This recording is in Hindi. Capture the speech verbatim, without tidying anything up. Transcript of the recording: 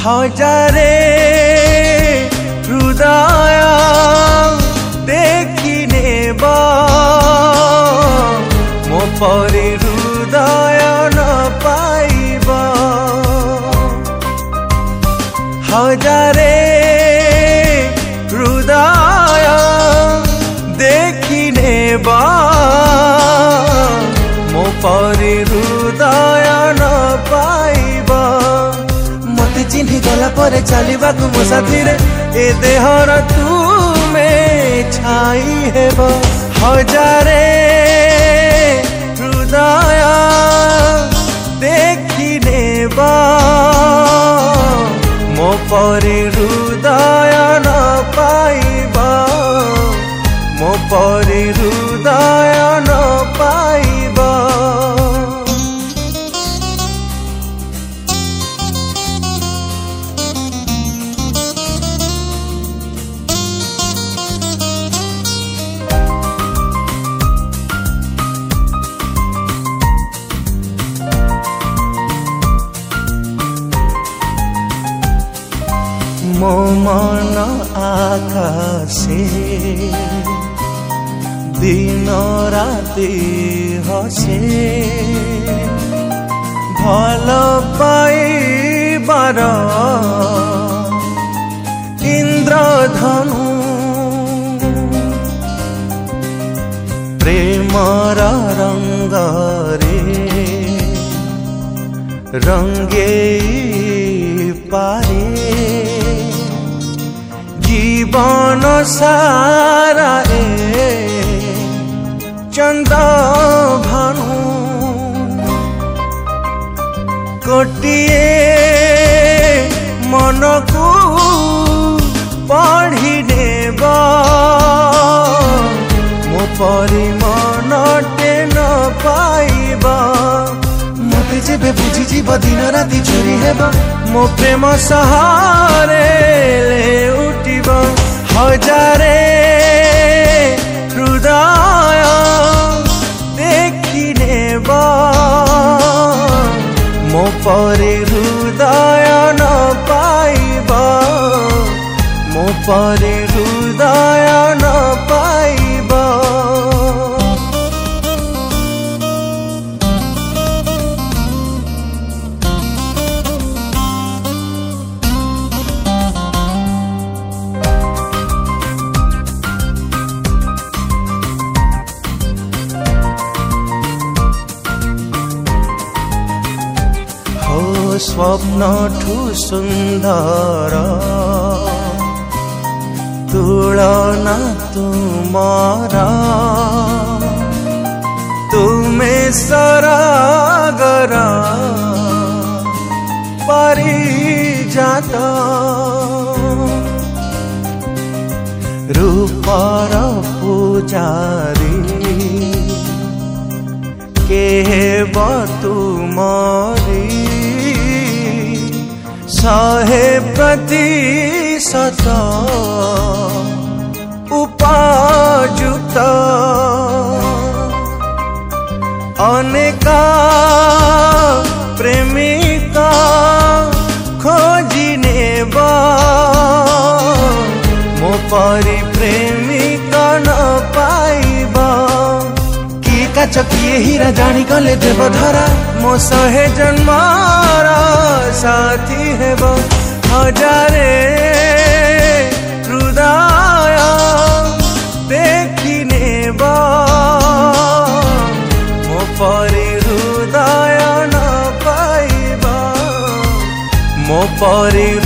हजारे हृदय देखी नेबा मो परी हृदय न पाइबा हजारे हृदय देखी नेबा मो परी हृदय न पाइबा मते चिन्हि गला परे चलिबा को मो साथी रे ए देहर तुमे छाई हेबा हजारे हृदय देखी नेबा मो परी हृदय न पाइबा मो परी हृदय न पाइबा मो मन आकाशे दिन राति हसे भल पाइबार इंद्रधनु प्रेमर रंगरे रंगे पारे जीवन सारा ए चंदा भानु कोटिए मन को पढ़ी नेबा मो परी मन टेन पाइबा मते जेबे बुझी जीव दिन राति चोरी हेबा मो प्रेम सहारे ले उठिबा हजारे हृदय देखी नेबा मो परी हृदय न पाइबा मो परी हृदय न पाइबा स्वप्न ठू सुंदर तुलना तुमारा तुमे सरागर परिजात रूपर पूजारी केहेब तुमरी सहे प्रतिशत उपयुक्त अनेका प्रेमिका खोजी नेबा मो परी प्रेमिका न पाइबा किए काच किए हीरा जानी गले देव धरा मो सहे जन्मार साथी हेब हजारे हृदय देखी नेबा मो परी हृदय न पाइबा मो परी